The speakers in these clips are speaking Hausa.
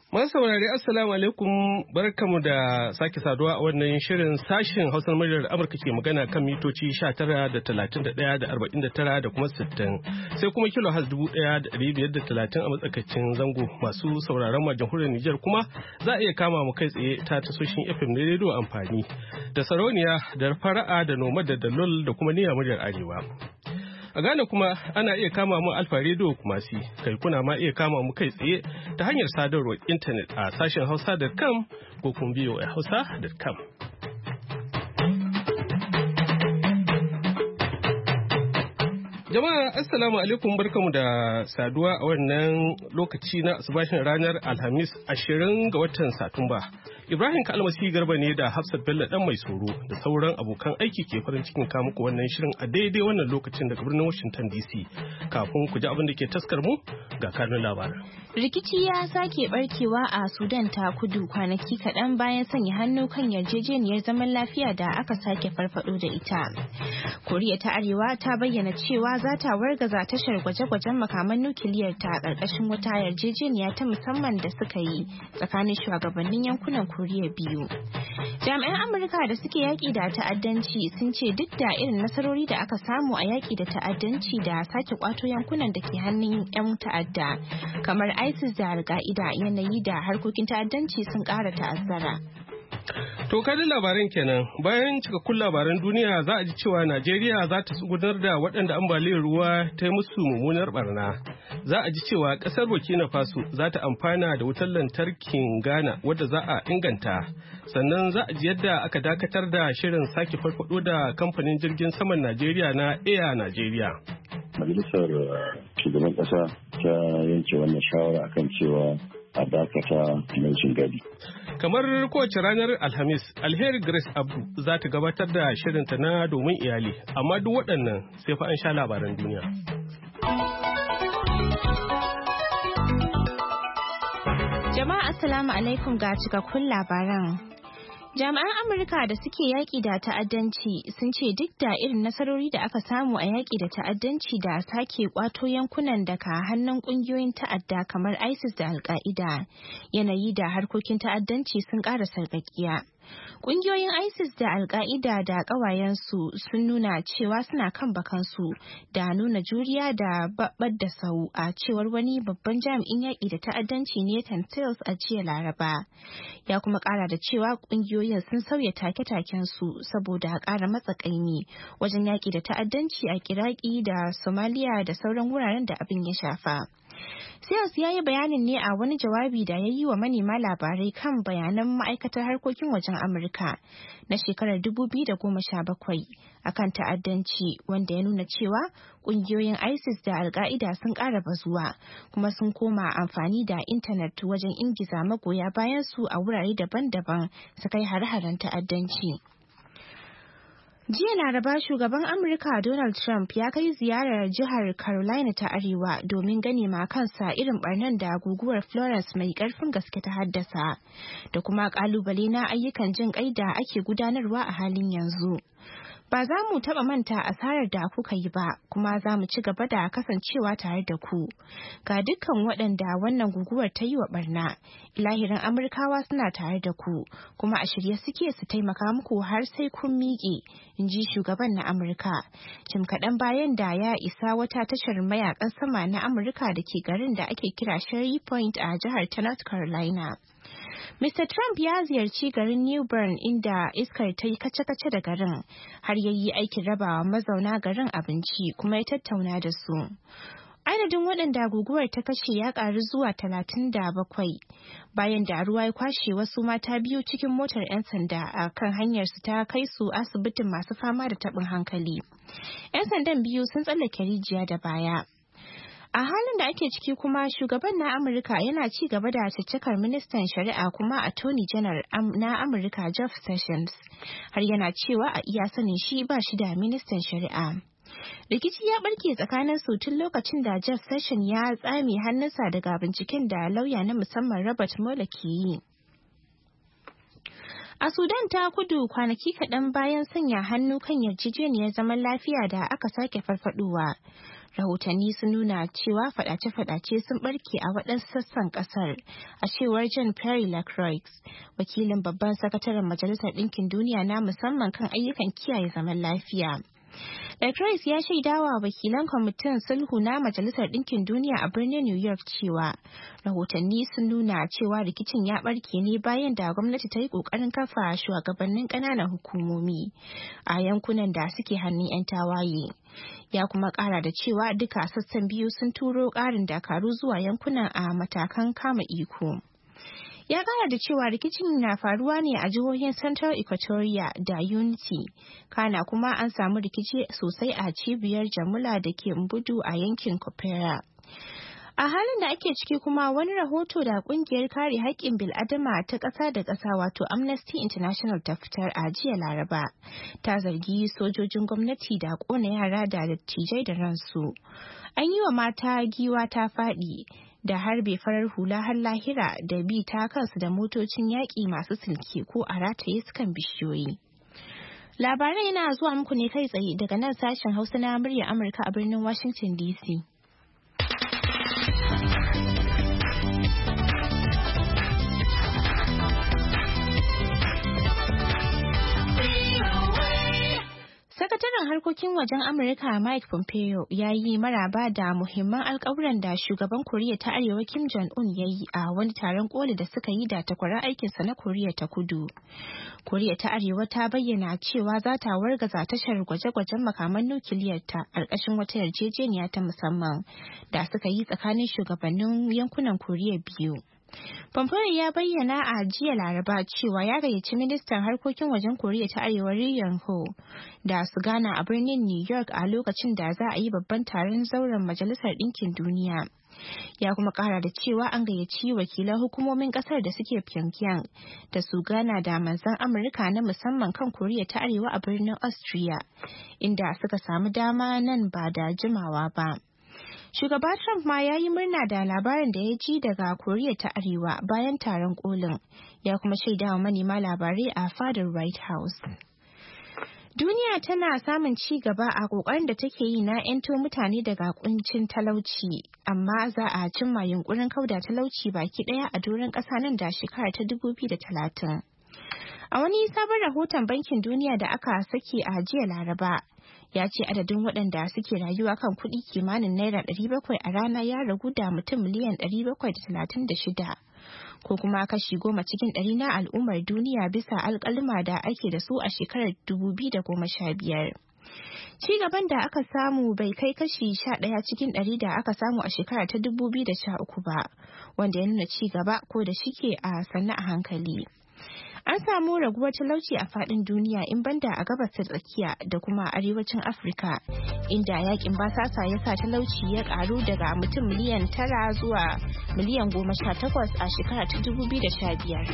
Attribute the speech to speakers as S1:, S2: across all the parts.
S1: Masu saurari Assalamu alaikum, barkamu da sake saduwa a wannan shirin sashen Hausar muryar Amurka ke magana kan mitoci 19 da 31 da 49 da kuma 60 sai kuma kilo has 1530 a matsakaicin zango. Masu sauraron ma jamhuriyar Nijar kuma za a iya kama mu kai tsaye ta tasoshin FM na rediyo amfani da sarauniya da fara'a da noma da dalol da kuma niyya muryar Arewa. A Ghana kuma ana iya kama mu Alfa Radio Kumasi, kai kuna ma iya kama mu kai tsaye ta hanyar sadarwar intanet a sashen hausa.com ko kuma voahausa.com. Jama'a assalamu alaikum, barkamu da saduwa a wannan lokaci na asubashin ranar Alhamis 20 ga watan Satumba. Ibrahim Kalmasi Garba ne da Hafsat Bello dan mai tsoro da sauran abokan aiki ke farin cikin muku wannan shirin a daidai wannan lokacin daga birnin Washington DC. Kafin ku ji abin da ke taskar mu ga kanun labaran.
S2: Rikici ya sake barkewa a Sudan ta kudu kwanaki kaɗan bayan sanya hannu kan yarjejeniyar zaman lafiya da aka sake farfado da ita. Koriya ta Arewa ta bayyana cewa za ta wargaza tashar gwaje-gwajen makaman nukiliyar ta ƙarƙashin wata yarjejeniya ta musamman da suka yi tsakanin shugabannin yankunan Koriya biyu. Jami'an Amurka da suke yaƙi da ta'addanci sun ce duk da irin nasarori da aka samu a yaƙi da ta'addanci da sake kwato yankunan da ke hannun 'yan ta'adda kamar ISIS da Al-Qaida, yanayi da harkokin ta'addanci sun ƙara ta'azzara.
S1: To kadin labaran kenan, bayan cikakkun labaran duniya za a ji cewa Najeriya za ta tsugunar da waɗanda ambaliyar ruwa ta yi musu mummunar barna. Za a ji cewa ƙasar Burkina Faso za ta amfana da wutar lantarkin Ghana wadda za a inganta. Sannan za a ji yadda aka dakatar da shirin sake farfado da kamfanin jirgin saman Najeriya na Air Najeriya.
S3: Majalisar shugaban ƙasa ta yanke wannan shawara akan cewa a dakata na gadi.
S1: Kamar kowace ranar Alhamis, Alheri Grace Abdu za ta gabatar da shirinta na domin iyali, amma duk waɗannan sai fa an sha labaran duniya.
S2: Jama'a assalamu alaikum ga cikakkun labaran. Jami'an Amurka da suke yaƙi da ta'addanci sun ce duk da irin nasarori da aka samu a yaƙi da ta'addanci da sake ƙwato yankunan da ka hannun ƙungiyoyin ta'adda kamar ISIS da Al-Qaida, yanayi da harkokin ta'addanci sun ƙara sarƙaƙiya. Ƙungiyoyin ISIS da Al-Qaida da ƙawayensu sun nuna cewa suna kan bakansu da nuna juriya da babbar da sau a cewar wani babban jami'in yaƙi da ta'addanci Nathan Sales a jiya Laraba. Ya kuma ƙara da cewa ƙungiyoyin sun sauya take-takensu saboda ƙara matsakaimi wajen yaƙi da ta'addanci a Iraki da Somalia da sauran wuraren da abin ya shafa. Sales ya yi bayanin ne a wani jawabi da ya yi wa manema labarai kan bayanan ma'aikatar harkokin wajen Amurka na shekarar 2017 akan ta'addanci, wanda ya nuna cewa ƙungiyoyin ISIS da Al-Qaida sun ƙara bazuwa kuma sun koma amfani da intanet wajen ingiza magoya bayan su a wurare daban-daban su kai hare-haren ta'addanci. Jiya Laraba shugaban Amurka Donald Trump ya kai ziyarar jihar Carolina ta Arewa domin gane ma kansa irin barnan da guguwar Florence mai karfin gaske ta haddasa da kuma kalubale na ayyukan jin kai da ake gudanarwa a halin yanzu. Ba za mu taɓa manta asarar da kuka yi ba, kuma za mu ci gaba da kasancewa tare da ku. Ga dukkan waɗanda wannan guguwar ta yi wa barna, ilahirin Amurkawa suna tare da ku, kuma a shirye suke su taimaka muku har sai kun miƙe, in ji shugaban na Amurka. Jim kaɗan bayan da ya isa wata tashar mayakan sama na Amurka da ke garin da ake kira Sherry Point a jihar ta North Carolina. Mr. Trump ya ziyarci garin New Bern inda iskar ta yi kace-kace da garin, har ya yi aikin rabawa mazauna garin abinci kuma ya tattauna da su. Adadin waɗanda guguwar ta kashe ya ƙaru zuwa 37 bayan da ruwa ya kwashe wasu mata biyu cikin motar 'yan sanda a kan hanyarsu ta kai su asibitin masu fama da taɓin hankali. 'Yan sandan biyu sun tsallake rijiya da baya. A halin da ake ciki kuma shugaban na Amurka yana ci gaba da caccakar ministan shari'a kuma attorney general na Amurka Jeff Sessions, har yana cewa a iya sanin shi ba shi da ministan shari'a. Rikici ya barke tsakanin su tun lokacin da Jeff Sessions ya tsame hannunsa daga binciken da lauya na musamman Robert Mueller ke yi. A Sudan ta kudu kwanaki kaɗan bayan sanya hannu kan yarjejeniyar zaman lafiya da aka sake farfadowa. Rahotanni sun nuna cewa fadace-fadace sun barke a waɗansu sassan ƙasar, a cewar John Perry Lacroix, wakilin babban sakataren Majalisar Ɗinkin Duniya na musamman kan ayyukan kiyaye zaman lafiya. Lacroix ya shaidawa wakilan kwamitin sulhu na Majalisar Ɗinkin Duniya a birnin New York cewa rahotanni sun nuna cewa rikicin ya barke ne bayan da gwamnati ta yi ƙoƙarin kafa shugabannin ƙananan hukumomi a yankunan da suke hannun 'yan tawaye. Ya kuma ƙara da cewa duka sassan biyu sun turo ƙarin dakaru zuwa yankunan a matakan kama iko. Ya kara da cewa rikicin na faruwa ne a jihohin Central Equatoria da Unity, kana kuma an samu rikici sosai a cibiyar Jamula da ke Mbudu a yankin Kopera. A halin da ake ciki kuma wani rahoto da kungiyar kare haƙƙin bil'adama ta ƙasa da ƙasa wato Amnesty International ta fitar a jiya Laraba ta zargi sojojin gwamnati da ƙona yara da dattijai da ransu. An yi wa mata giwa ta faɗi da harbe farar hula har lahira da bi ta kansu da motocin yaƙi masu silke ko a rataye su kan bishiyoyi. Labaran yana zuwa muku ne kai tsaye daga nan sashen Hausa na muryar Amurka a birnin Washington DC. Sakataren harkokin wajen Amurka Mike Pompeo ya yi maraba da muhimman alkawuran da shugaban Koriya ta Arewa Kim Jong-un ya yi a wani taron koli da suka yi da takwarar aikinsa na Koriya ta Kudu. Koriya ta Arewa ta bayyana cewa za ta wargaza tashar gwaje-gwajen makaman nukiliyarta ƙarƙashin wata yarjejeniya ta musamman da suka yi tsakanin shugabannin yankunan Koriya biyu. Pompeo ya bayyana a jiya Laraba cewa ya gayyaci ministan harkokin wajen Koriya ta Arewa Ri Yong Ho da su gana a birnin New York a lokacin da za a yi babban taron zauren Majalisar Ɗinkin Duniya. Ya kuma kara da cewa an gayyaci wakilan hukumomin kasar da suke Pyongyang da su gana da manzon Amurka na musamman kan Koriya ta Arewa a birnin Austria, inda suka samu dama nan ba da jimawa ba. Shugaba Trump ma ya yi murna da labarin da ya ji daga Koriya ta Arewa bayan taron kolin, ya kuma shaidawa manema labarai a fadar White House. Duniya tana samun ci gaba a ƙoƙarin da take yi na 'yanto mutane daga kuncin talauci, amma za a cimma yunkurin kauda talauci baki ɗaya a doron ƙasa nan da shekara ta 2030. A wani sabon rahoton Bankin Duniya da aka saki a jiya Laraba, ya ce adadin waɗanda suke rayuwa kan kuɗi kimanin naira 700 a rana ya ragu da mutum miliyan 736, ko kuma kashi 10 cikin 100 na al'ummar duniya bisa alƙaluma da ake da su a shekarar 2015. Ci gaban da aka samu bai kai kashi 11 cikin 100 da aka samu a shekara ta 2013 ba, wanda ya nuna ci gaba ko da shike a sannu a hankali. An samu raguwar talauci a faɗin duniya in banda a gabas ta tsakiya da kuma arewacin Afirka, inda yakin basasa ya sa talauci ya karu daga mutum miliyan 9 zuwa miliyan 18 a shekara ta 2015.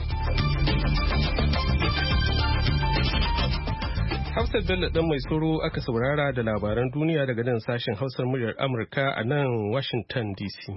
S1: Hafsat Bello ɗan mai tsoro aka saurara da labaran duniya daga nan sashen Hausar muryar Amurka a nan Washington DC.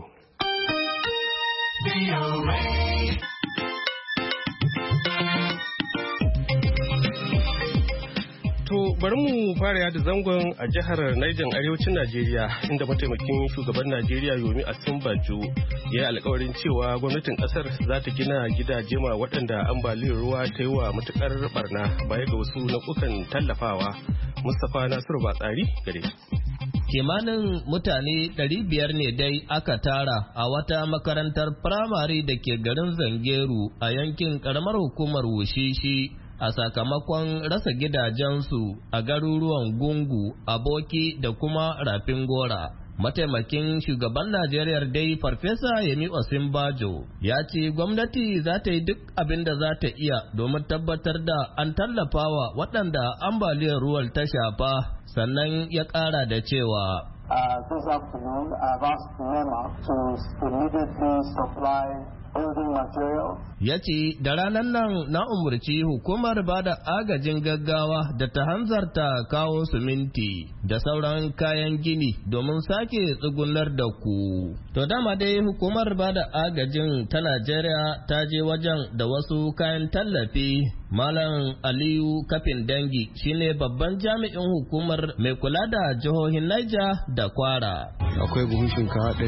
S1: To bari mu fara yada zangon a jihar Niger arewacin Najeriya, inda mataimakin shugaban Najeriya Yomi Osinbajo ya yi alkawarin cewa gwamnatin kasar za ta gina gidaje ma waɗanda ambaliyar ruwa ta yi wa matukar barna baya ga wasu nau'ukan tallafawa. Mustapha Nasiru Batsari gare.
S4: Kimanin mutane 500 ne dai aka tara a wata makarantar firamare da ke garin Zangeru a yankin karamar hukumar Wushishi a sakamakon rasa gidajensu a garuruwan Gungu, Aboki da kuma Rafin Gora. Mataimakin shugaban Najeriya dai Farfesa Yemi Osinbajo ya ce gwamnati za ta yi duk abin da za ta iya domin tabbatar da an tallafawa waɗanda ambaliyar ruwan ta shafa, sannan ya ƙara da cewa
S5: this afternoon I've asked NEMA to immediately supply
S4: Ya ce da ranar nan na umarci hukumar ba da agajin gaggawa da ta hanzarta kawo siminti da sauran kayan gini domin sake tsugunar da ku. To dama dai hukumar ba da agajin ta Najeriya ta je wajen da wasu kayan tallafi. Malam Aliyu Kafin Dangi shine babban jami'in hukumar mai kula da jihohin Niger da Kwara.
S5: Akwai buhun shinkafa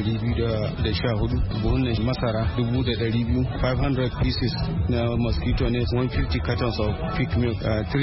S5: 214, buhun masara 200, 500 pieces na mosquito net, 150 cartons of pig milk,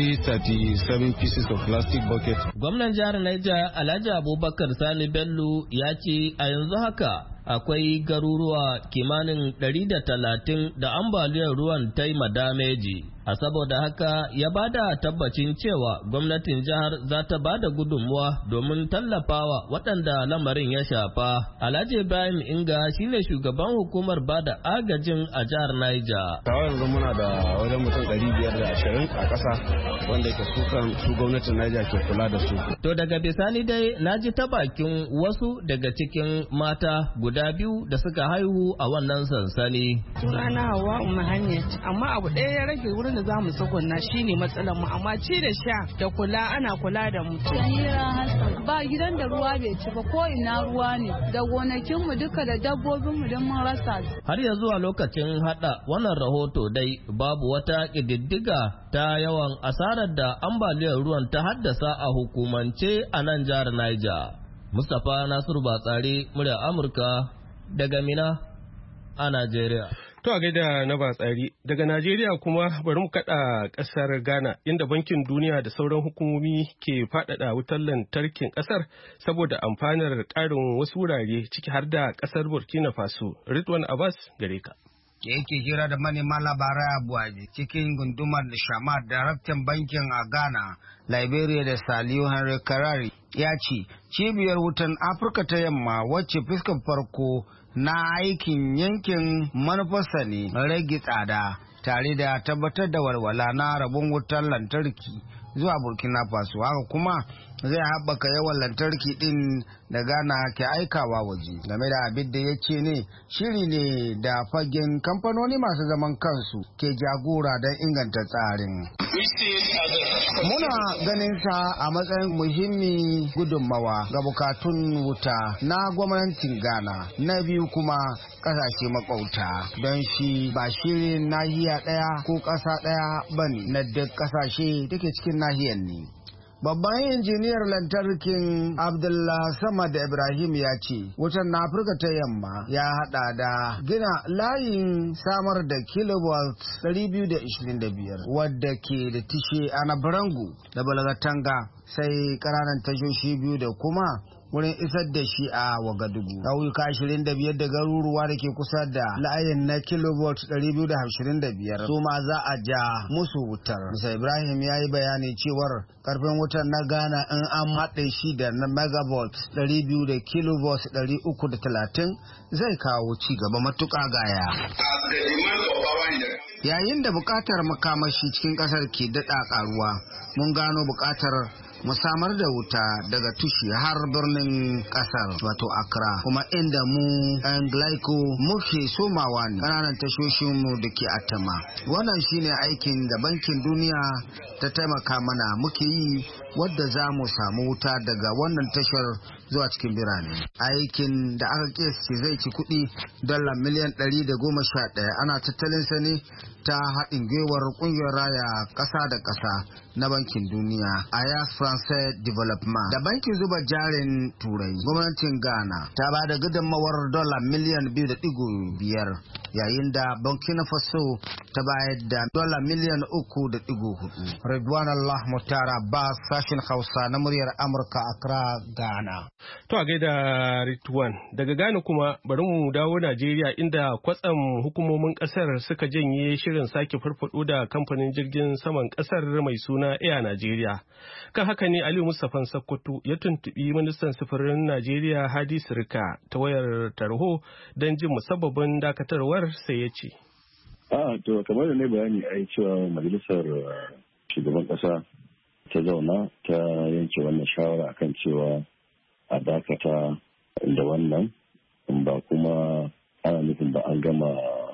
S5: 337 pieces of plastic bucket.
S4: Gwamnan jihar Niger Alhaji Abubakar Sani Bello ya ce a yanzu haka akwai garuruwa kimanin 130 da ambaliyar ruwan ta yi madameji. A saboda haka ya bada tabbacin cewa gwamnatin jihar za ta bada gudunmuwa domin tallafawa waɗanda lamarin ya shafa. Alhaji Ibrahim Inga shine shugaban hukumar bada agajin a jihar Niger.
S5: Kawai yanzu muna da wajen mutum 520 a ƙasa wanda ke su gwamnatin Niger ke kula da su.
S4: To daga bisani dai na ji ta bakin wasu daga cikin mata guda biyu da suka haihu a wannan sansani.
S6: Sunana Hauwa Umma Hanyat, amma abu ɗaya ya rage wurin da za mu tsugunna shine matsalar mu, amma ci da sha da kula ana kula da mu.
S7: Ba gidan da ruwa bai ci ba, ko ina ruwa ne, da gonakin mu duka da dabbobin mu don mun rasa su.
S4: Har ya zuwa lokacin hada wannan rahoto dai babu wata ƙididdiga ta yawan asarar da ambaliyar ruwan ta haddasa a hukumance a nan jihar Niger. Mustapha Nasiru Batsari, murya Amurka daga Mina a Najeriya.
S1: To a gaida na Batsari, daga Najeriya kuma bari mu kaɗa ƙasar Ghana inda Bankin Duniya da sauran hukumomi ke faɗaɗa wutar lantarkin ƙasar saboda amfanar ƙarin wasu wurare ciki har da ƙasar Burkina Faso. Ridwan Abbas gare ka.
S8: Da yake hira da manema labarai a Buaji cikin gundumar da Shamar, daraktan bankin a Ghana, Liberia da Saliu Henry Karari ya ce cibiyar wutan Afirka ta yamma wacce fuskar farko na aikin yankin manufarsa ne rage tsada tare da tabbatar da walwala na rabon wutar lantarki zuwa Burkina Faso. Haka kuma zai haɓaka yawan lantarki ɗin da Ghana ke aikawa waje. Game da abin da ya ce ne shiri ne da fagen kamfanoni masu zaman kansu ke jagora don inganta tsarin. Muna ganin sa a matsayin muhimmi gudunmawa ga bukatun wuta na gwamnatin Ghana. Na biyu kuma ƙasashe makauta, don shi ba shirin nahiya ɗaya ko ƙasa ɗaya bane na duk ƙasashe da ke cikin nahiyar ne. Babban injiniyar lantarkin Abdullah Samad Ibrahim ya ce wutan na Afirka ta yamma ya hada da gina layin samar da kilowatt 225 wadda ke da tishe a Nabarangu da Balagatanga, sai ƙananan tashoshi biyu da kuma wurin isar da shi a Wagadugu. Ƙauyuka 25 da garuruwa da ke kusa da layin na kilowatt 225 su ma za a ja musu wutar. Mr. Ibrahim ya yi bayani cewar karfin wutar na Ghana in an haɗe shi da na megawatt 200 da kilowatt 330 zai kawo ci gaba matuƙa gaya. Yayin da buƙatar makamashi cikin ƙasar ke daɗa ƙaruwa, mun gano buƙatar mu samar da wuta daga tushe har birnin kasar wato Accra, kuma inda mu yan Glyco muke somawa ne ƙananan tashoshin mu da ke Atama. Wannan shine aikin da Bankin Duniya ta taimaka mana muke yi, wadda za mu samu wuta daga wannan tashar zuwa cikin birane. Aikin da aka kiyasce zai ci kuɗi dala miliyan 111. Ana tattalin sa ne ta haɗin gwiwar ƙungiyar raya ƙasa da ƙasa na Bankin Duniya, Ayas France Development da bankin zuba jarin Turai. Gwamnatin Ghana ta ba da gudunmawar dala miliyan 2.5 yayin da Burkina Faso ta bayar da dala miliyan 3.4. Ridwan Allah Mutara ba sashen Hausa na muryar Amurka, Accra, Ghana.
S1: To a gaida Ridwan, daga Ghana kuma bari mu dawo Najeriya inda kwatsam hukumomin kasar suka janye shirin sake farfado da kamfanin jirgin saman kasar mai suna Air Najeriya. Kan haka ne Aliyu Mustapha Sokoto ya tuntubi ministan sufurin Najeriya Hadi Sirika ta wayar tarho don jin musabbabin dakatarwar, sai ya ce.
S3: To kamar da ne bayani ai cewa majalisar shugaban kasa ta zauna ta yanke wannan shawara akan cewa a dakata da wannan, ba kuma ana nufin ba an gama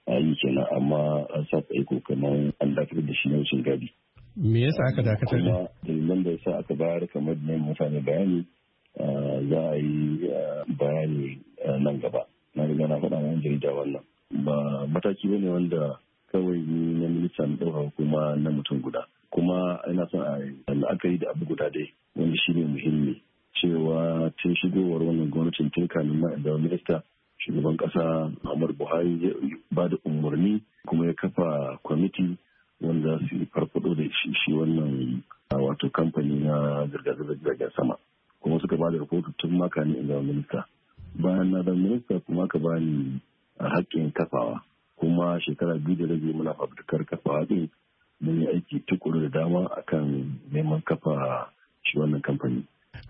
S3: a yi kenan, amma an sa tsaiko kamar an dakatar da shi na wucin gadi.
S1: Me yasa aka dakatar da?
S3: Kuma dalilan da yasa aka bayar kamar da mutane bayani za a yi bayani nan gaba. Na riga na faɗa wa jarida wannan. Ba mataki bane wanda kawai ni na minista na ɗauka kuma na mutum guda. Kuma ina son a la'akari da abu guda dai wanda shi ne muhimmi, cewa tun shigowar wannan gwamnatin tun kamin ma da minista shugaban kasa Muhammadu Buhari ya ba da umarni kuma ya kafa kwamiti wanda su farfado da shi wannan wato kamfani na zirga-zirgar sama, kuma suka ba da rahoto tun maka ne inda minista. Bayan na da minista kuma ka bani haƙƙin kafawa, kuma shekara 2 da rage muna fafutukar kafawa din. Mun yi aiki tukuru da dama akan neman kafa shi wannan kamfani.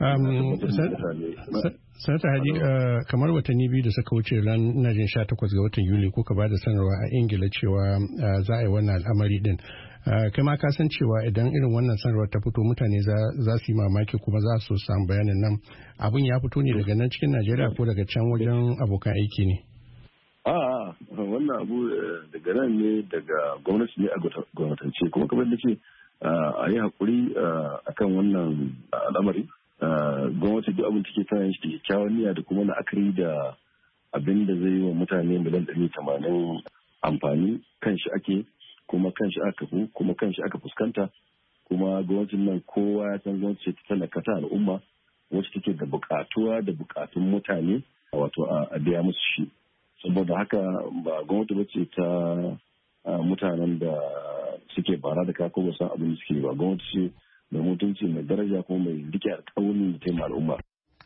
S1: Sanata Hadi, kamar watanni 2 da suka wuce ran ina jin 18 ga watan Yuli kuka ba da sanarwa a Ingila cewa za a yi wannan al'amari din. Kai ma ka san cewa idan irin wannan sanarwar ta fito mutane za su yi mamaki kuma za su samu bayanin nan. Abin ya fito ne daga nan cikin Najeriya ko daga can wajen abokan aiki ne?
S3: Wannan abu daga nan ne, daga gwamnati ne a gwamnatance, kuma kamar da ce a yi haƙuri akan wannan al'amari. Gwamnati duk abin take tana shi kyakkyawan niyya da kuma la'akari da abin da zai yi wa mutane miliyan 180 amfani, kan shi ake, kuma kan shi aka fi, kuma kan shi aka fuskanta. Kuma gwamnatin nan kowa ya san gwamnati ta talaka ta al'umma wacce take da buƙatuwa da buƙatun mutane, wato a biya musu shi. Saboda haka ba gwamnati ba ce ta mutanen da suke bara da kako ba san abin da suke ba. Gwamnati ce mai mutunci, mai daraja, kuma mai rike alƙawarin da taimaka al'umma.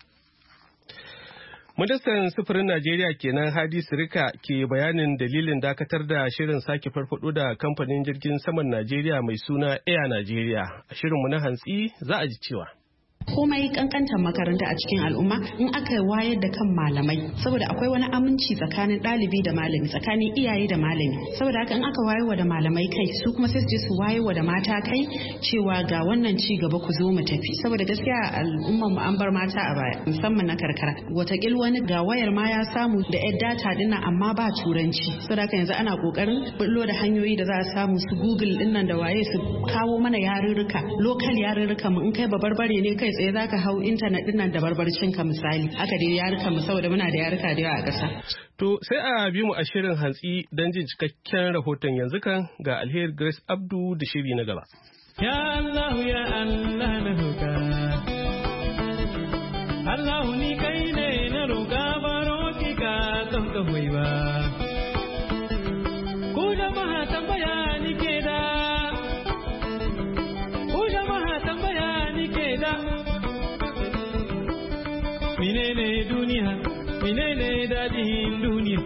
S1: Ministan sufurin Najeriya kenan Hadi Sirika ke bayanin dalilin dakatar da shirin sake farfado da kamfanin jirgin saman Najeriya mai suna Air Najeriya. A shirinmu na hantsi za a ji cewa
S9: komai kankantar makaranta a cikin al'umma in aka wayar da kan malamai, saboda akwai wani aminci tsakanin ɗalibi da malami, tsakanin iyaye da malami. Saboda haka in aka wayarwa da malamai kai, su kuma sai su je su wayarwa da mata kai cewa ga wannan ci gaba ku zo mu tafi. Saboda gaskiya al'ummar mu an bar mata a baya, musamman na karkara. Watakil wani ga wayar ma ya samu da yar data dinnan amma ba turanci. Saboda haka yanzu ana kokarin bullo da hanyoyi da za a samu su Google dinnan da waye su kawo mana yarurruka, local yarurruka mu. In kai babarbare ne kai tsaye za ka hau intanet din nan da barbarcin ka misali, haka dai yaruka mu, saboda muna da yaruka da yawa a ƙasa.
S1: To sai a bi mu a shirin hantsi don jin cikakken rahoton. Yanzu kan ga Alheri Grace Abdu da shiri na gaba.
S10: Ya Allah ya Allah na roƙa, Allah ni kai ne na roƙa, baro ki ka don ka hoyi ba. Ku jama'a tambaya ni ke da, ku jama'a tambaya ni ke da. Menene duniya, menene daɗin duniya.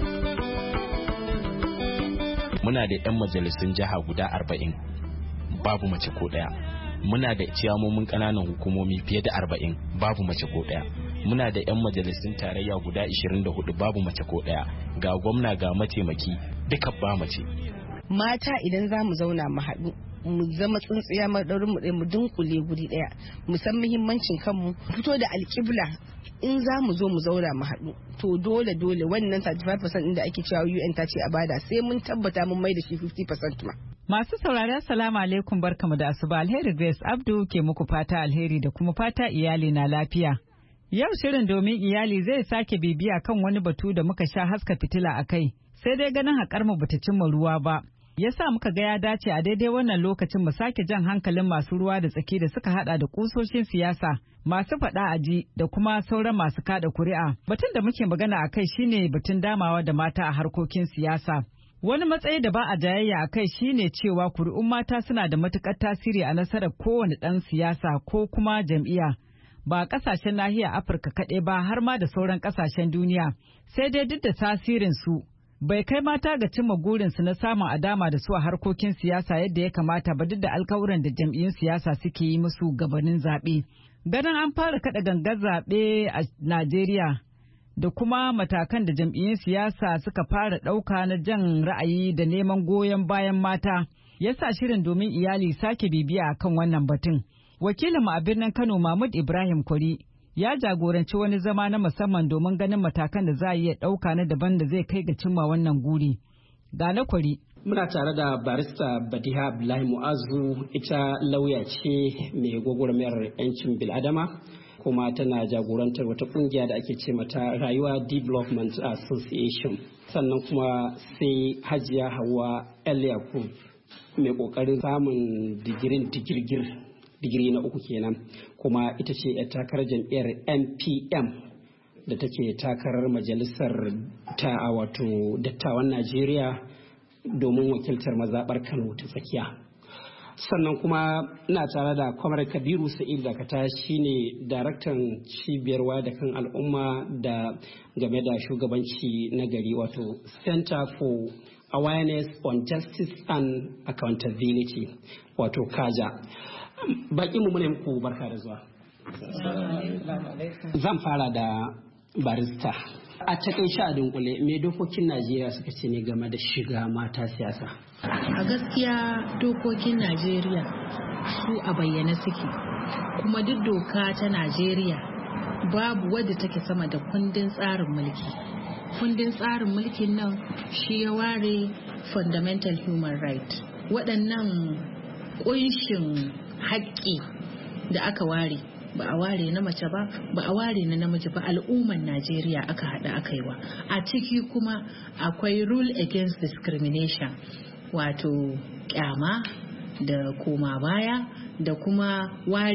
S11: Muna da 'yan majalisun jiha guda 40, babu mace ko ɗaya. Muna da ciyamomin ƙananan hukumomi fiye da 40, babu mace ko ɗaya. Muna da 'yan majalisun tarayya guda 24, babu mace ko ɗaya. Ga gwamna ga mataimaki duka ba mace.
S12: Mata idan za mu zauna mu haɗu, mu zama tsintsiya madaurin mu mu dunkule guri daya, mu san muhimmancin kanmu, fito da alƙibla. In za mu zo mu zauna mu haɗu, to dole wannan 35% inda ake cewa UN ta ce a bada, sai mun tabbata mun mai da shi 50% ma.
S13: Masu saurari assalamu alaikum, barkamu da asuba. Alheri Grace Abdu ke muku fata alheri da kuma fata iyali na lafiya. Yau shirin domin iyali zai sake bibiya kan wani batu da muka sha haska fitila a kai, sai dai ganin haƙar mu bata cimma ruwa ba. Ya sa muka ga ya dace a daidai wannan lokacin mu sake jan hankalin masu ruwa da tsaki da suka hada da kusoshin siyasa, masu faɗa aji da kuma sauran masu kada kuri'a. Batun da muke magana a kai shine batun damawa da mata a harkokin siyasa. Wani matsayi da ba a jayayya a kai shine cewa kuri'un mata suna da matukar tasiri a nasarar kowane ɗan siyasa ko kuma jam'iyya. Ba ƙasashen nahiyar Afirka kaɗai ba, har ma da sauran ƙasashen duniya. Sai dai duk da tasirin su bai kai mata ga cimma gurinsu na samun adama da su a harkokin siyasa yadda ya kamata ba, duk da alkawuran da jam'iyyun siyasa suke yi musu gabanin zaɓe. Ganin an fara kaɗa gangar zaɓe a Najeriya da kuma matakan da jam'iyyun siyasa suka fara ɗauka na jan ra'ayi da neman goyon bayan mata, ya sa shirin domin iyali sake bibiya akan wannan batun. Wakilinmu a birnin Kano Mahmud Ibrahim Kwari ya jagoranci wani zama na musamman domin ganin matakan da za a iya ɗauka na daban da zai kai ga cimma wannan guri. Ga na kwari.
S14: Muna tare da barista Badiha Abdullahi Mu'azu, ita lauya ce mai gwagwarmayar 'yancin bil'adama kuma tana jagorantar wata kungiya da ake ce mata Rayuwa Development Association. Sannan kuma sai Hajiya Hauwa El Yakub mai kokarin samun digiri na 3 kenan, kuma ita ce 'yar takarar jam'iyyar NPM da take takarar majalisar ta wato dattawan Najeriya domin wakiltar mazaɓar Kano ta tsakiya. Sannan kuma ina tare da Kwamar Kabiru Sa'id Dakata, shine daraktan cibiyar wada kan al'umma da game da shugabanci na gari, wato Center for Awareness on Justice and Accountability, wato KAJA. Baki mu mune muku barka da zuwa. Zan fara da barista. A takaice a dunkule me dokokin Najeriya suka ce ne game da shiga mata siyasa?
S15: A gaskiya dokokin Najeriya su a bayyane suke, kuma duk doka ta Najeriya babu wadda take sama da kundin tsarin mulki. Kundin tsarin mulkin nan shi ya ware fundamental human right. Waɗannan ƙunshin haƙƙi da aka ware, ba a ware na mace ba a ware na namiji ba, al'umman Najeriya aka haɗa aka yi wa. A ciki kuma akwai rule against discrimination, wato kyama da koma baya da kuma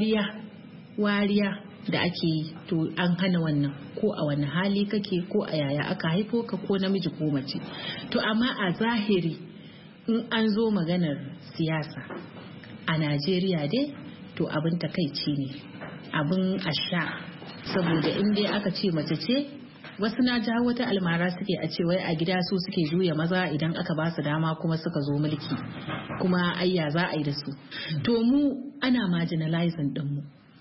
S15: wariya da ake yi, to an hana wannan ko a wani hali kake ko a yaya aka haifo ka ko namiji ko mace. To amma a zahiri in an zo maganar siyasa a Najeriya dai to abin takaici ne, abin asha, saboda in dai aka ce mace ce, wasu na jawo wata almara suke a ce wai a gida su suke juya maza idan aka ba su dama kuma suka zo mulki, kuma ayya za a yi da su. To mu ana marginalizing din mu,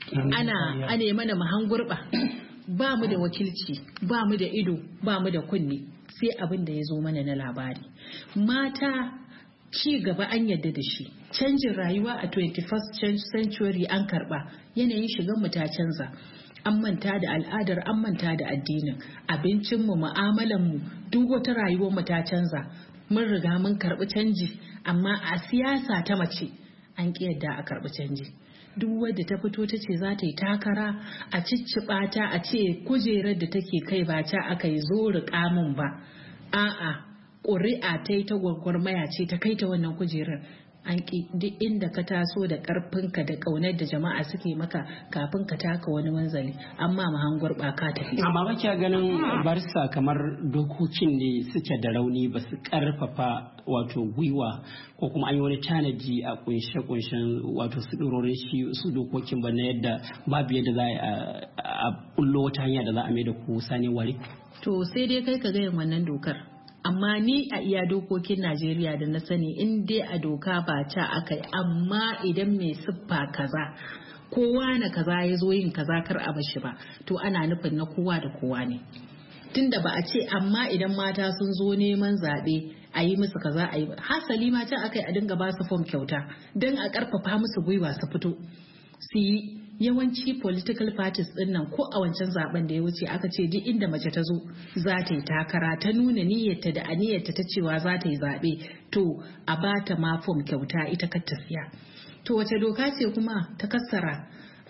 S15: ana mana mahangurba, ba mu da wakilci, ba mu da ido, ba mu da kunne, sai abin da ya zo mana na labari. Mata ci gaba an yadda da shi, canjin rayuwa a 21st century an karba, yanayin shigan mu ta canza, an manta da al'adar, an manta da addinin, abincinmu, mu'amalanmu, duk wata rayuwar mu ta canza. Mun riga mun karbi canji, amma a siyasa ta mace an ki yadda a karbi canji. Duk wadda ta fito ta ce za ta yi takara, a cicciɓa ta, a ce kujerar da take kai ba ta aka yi zo riƙa mun ba, a'a ƙuri'a ta yi ta gwagwarmaya ce ta kai ta wannan kujerar. An ki duk inda ka taso da ƙarfinka da ƙaunar da jama'a suke maka kafin ka taka wani manzali, amma mahangur ba ka tafi.
S14: Amma ba kya ganin barsa kamar dokokin ne suke da rauni, ba su ƙarfafa wato gwiwa ko kuma an yi wani tanadi a kunshe-kunshen wato su ɗororin su dokokin ba, na yadda babu yadda za a bullo wata hanya da za a mai da ku sani wari?
S15: To sai dai kai ka gayin wannan dokar. Amma ni a iya dokokin Najeriya da na sani, in dai a doka ba ta aka yi, amma idan mai siffa kaza kowa na kaza ya zo yin kaza kar a bashi ba, to ana nufin na kowa da kowa ne. Tunda ba a ce amma idan mata sun zo neman zaɓe a yi musu kaza a yi ba, hasali mata aka yi a dinga ba su fom kyauta don a ƙarfafa musu gwiwa su fito su yi. Yawanci political parties din nan ko a wancan zaben da ya wuce aka ce duk inda mace ta zo za ta yi takara, ta nuna niyyarta da aniyarta ta cewa za ta yi zaɓe, to a ba ta ma fom kyauta ita kar ta siya. To wace doka ce kuma ta kassara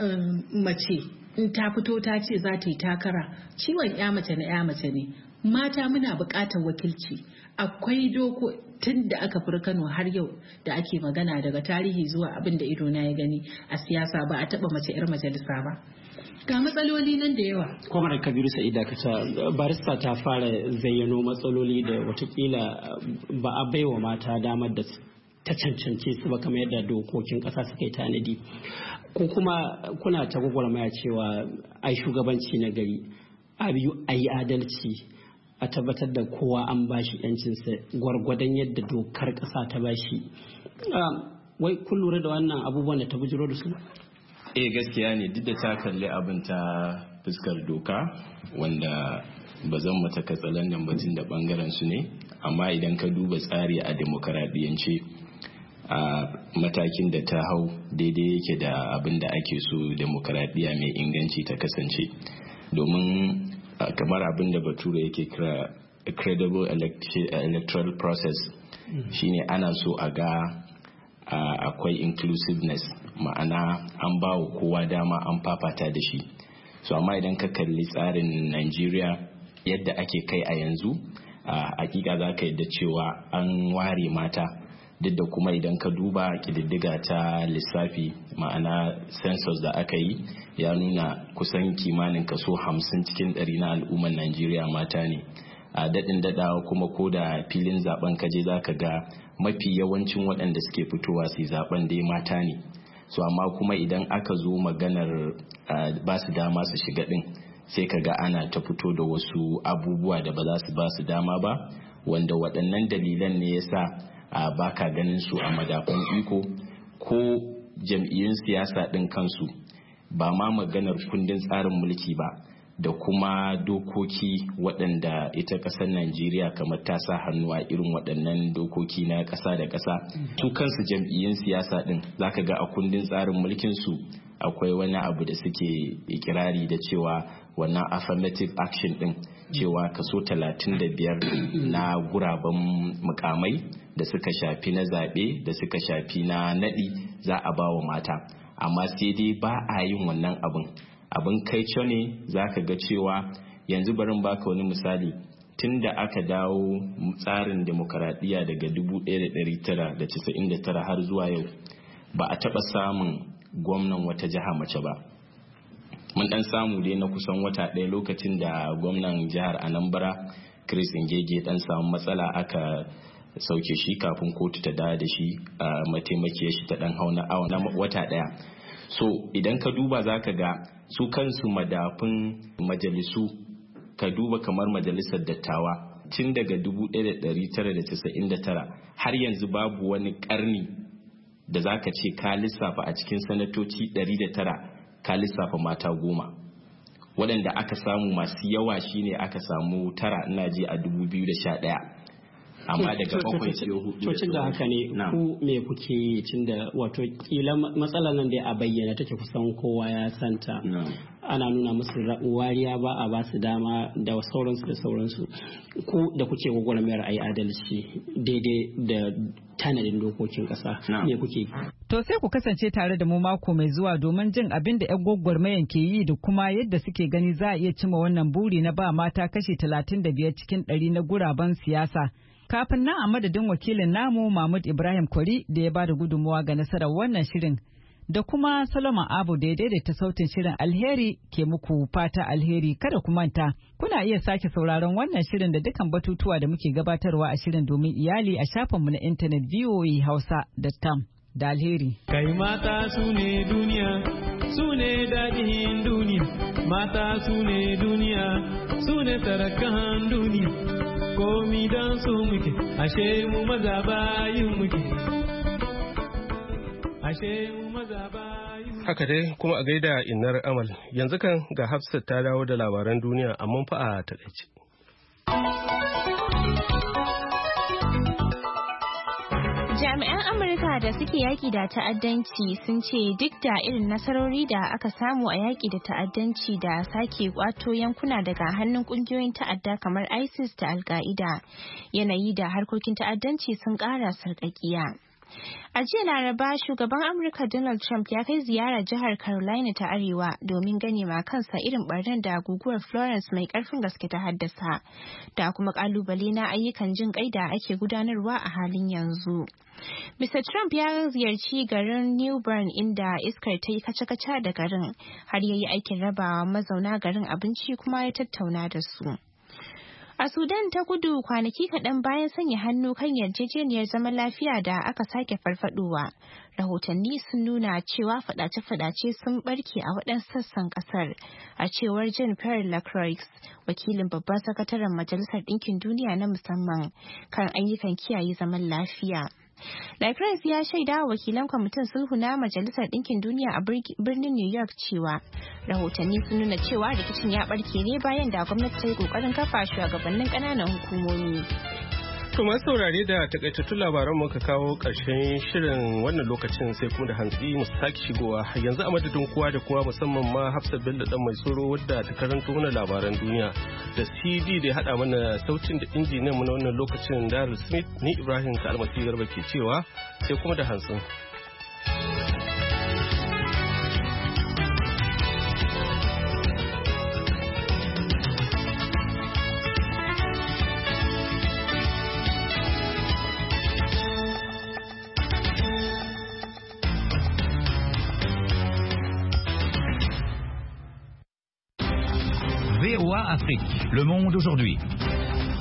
S15: mace in ta fito ta ce za ta yi takara? Ciwon ya mace na ya mace ne. Mata muna buƙatar wakilci. Akwai doko tun da aka fur Kano har yau da ake magana, daga tarihi zuwa abin da ido na ya gani a siyasa, ba a taba mace 'yar majalisa ba. Ga matsaloli nan da yawa.
S14: Kwamar Kabiru Sa'ida Dakata, barista ta fara zayyano matsaloli da watakila ba a baiwa mata damar da ta cancance su ba, kamar yadda dokokin ƙasa suka yi tanadi. Ko kuma kuna ta gwagwarmaya cewa ai shugabanci na gari, a biyu a yi adalci, a tabbatar da kowa an bashi yancinsa gwargwadon yadda dokar ƙasa ta bashi. Wai kun lura da wannan abubuwan da ta bujiro da su?
S11: Gaskiya ne, duk da ta kalli abin ta fuskar doka, wanda ba zan mata katsalandan batun da bangaren su ne, amma idan ka duba tsari a demokaradiyance, a matakin da ta hau daidai yake da abin da ake so demokaradiyya mai inganci ta kasance. Domin kamar abin da bature yake kira credible electoral process shine ana so a ga akwai inclusiveness, ma'ana an ba wa kowa dama an fafata da shi. So amma idan ka kalli tsarin Najeriya yadda ake kai a yanzu, hakika za ka yadda cewa an ware mata, duk da kuma idan ka duba kididdiga ta lissafi, ma'ana census da aka yi ya nuna kusan kimanin kaso 50 cikin 100 na al'ummar Najeriya mata ne. A daɗin daɗawa kuma ko da filin zaben kaje za ka ga mafi yawancin waɗanda suke fitowa su zaben dai mata ne. So amma kuma idan aka zo maganar ba su dama su shiga ɗin, sai ka ga ana ta fito da wasu abubuwa da ba za su ba su dama ba, wanda waɗannan dalilan ne yasa ba ka ganin su a madafun iko ko jam'iyyun siyasa ɗin kansu, ba ma maganar kundin tsarin mulki ba da kuma dokoki waɗanda ita ƙasar Najeriya kamar ta sa hannu a irin waɗannan dokoki na ƙasa da ƙasa. Su kansu jam'iyyun siyasa ɗin za ka ga a kundin tsarin mulkin su akwai wani abu da suke ikirari da cewa wannan affirmative action ɗin, cewa kaso 35 na guraben mukamai da suka shafi na zaɓe da suka shafi na naɗi za a ba wa mata. Amma sai dai ba a yin wannan abin kaico ne. za ka ga cewa yanzu barin baka wani misali, tun da aka dawo tsarin demokaradiyya daga 1999 har zuwa yau ba a taɓa samun gwamnan wata jiha mace ba. Mun ɗan samu dai na kusan wata ɗaya lokacin da gwamnan jihar Anambra Chris Ngege ɗan samu matsala aka sauke shi kafin kotu ta dawo da shi, mataimakiyar shi ta ɗan hau na wata ɗaya. So idan ka duba za ka ga su kansu madafun majalisu, ka duba kamar majalisar dattawa tun daga 1999 har yanzu babu wani karni da za ka ce ka lissafa a cikin sanatoci 109 ka lissafa mata 10. Waɗanda aka samu masu yawa shine aka samu 9 ina ji a 2011. Amma daga bakwai sai hudu.
S14: Cin da haka ne ku me kuke yi, tun da wato kila matsalar nan da a bayyana take kusan kowa ya santa. Ana nuna musu wariya, ba a ba su dama da sauransu. Ku da kuke gwagwarmayar ayi adalci daidai da tanadin dokokin kasa, me kuke?
S13: To sai ku kasance tare da mu mako mai zuwa domin jin abin da 'yan gwagwarmayan ke yi da kuma yadda suke gani za a iya cima wannan buri na ba mata kashi 35 cikin 100 na guraben siyasa. Kafin nan a madadin wakilin namu Mahmud Ibrahim Kwari da ya ba da gudunmawa ga nasarar wannan shirin, da kuma Solomon Abu da ya daidaita sautin shirin. Alheri ke muku fata alheri. Kada ku manta, kuna iya sake sauraron wannan shirin da dukkan batutuwa da muke gabatarwa a shirin domin iyali a shafinmu na intanet voahausa.com da alheri.
S10: Kai mata su ne duniya, su ne daɗin duniya, mata su ne duniya, su ne sarakan duniya. Komi don su muke, ashe mu maza bayin muke. Ashe mu maza bayin muke.
S1: Haka dai kuma a gaida innar Amal. Yanzu kan ga Hafsat ta dawo da labaran duniya amma fa a takaice.
S2: Jami'an Amurka da suke yaƙi da ta'addanci sun ce duk da irin nasarori da aka samu a yaƙi da ta'addanci da sake kwato yankuna daga hannun ƙungiyoyin ta'adda kamar ISIS da Al-Qaida, yanayi da harkokin ta'addanci sun ƙara sarƙaƙiya. A jiya Laraba, shugaban Amurka Donald Trump ya kai ziyara jihar Carolina ta Arewa domin gane ma kansa irin barnan da guguwar Florence mai karfin gaske ta haddasa, da kuma kalubale na ayyukan jin kai da ake gudanarwa a halin yanzu. Mr. Trump ya ziyarci garin New Bern inda iskar ta yi kaca-kaca da garin, har ya yi aikin rabawa mazauna garin abinci kuma ya tattauna da su. A Sudan ta Kudu, kwanaki kaɗan bayan sanya hannu kan yarjejeniyar zaman lafiya da aka sake farfadowa, rahotanni sun nuna cewa fadace-fadace sun barke a waɗansu sassan ƙasar, a cewar Jean-Pierre Lacroix, wakilin babban sakataren Majalisar Ɗinkin Duniya na musamman kan ayyukan kiyaye zaman lafiya. Lacroix ya shaida wa wakilan kwamitin sulhu na Majalisar Ɗinkin Duniya a birnin New York cewa rahotanni sun nuna cewa rikicin ya barke ne bayan da gwamnati ta yi ƙoƙarin kafa shugabannin ƙananan hukumomi.
S1: To masu saurare da takaitattun labaran muka kawo ƙarshen shirin wannan lokacin sai kuma da hantsi mu sake shigowa yanzu a madadin kowa da kowa musamman ma Hafsat Bello dan mai tsoro wadda ta karanto mana labaran duniya da CD da ya hada mana sautin da injiniyan mu na wannan lokacin Darul Smith ni Ibrahim Kalmasi Garba ke cewa sai kuma da hantsin.
S16: Afrique, le monde aujourd'hui.